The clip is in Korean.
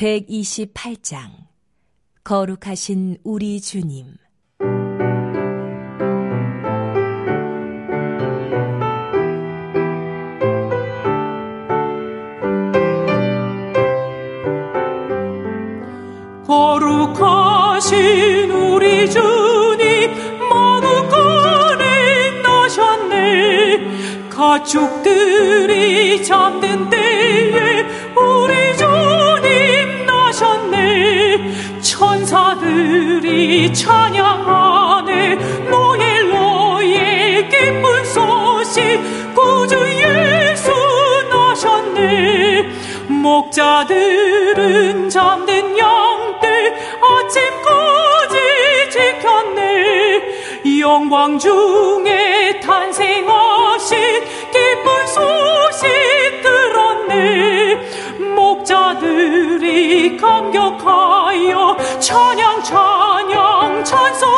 128장 거룩하신 우리 주님. 거룩하신 우리 주님 마구간에 나셨네. 가축들이 잠든 때에 우리 주님 나셨네. 천사들이 찬양하네. 노엘로의 기쁜 소식 구주 예수 나셨네. 목자들은 잠든 양들 아침까지 지켰네. 영광 중에 탄생하신 기쁜 소식 들었네. 목자들이 감격하여 찬양 찬양 찬송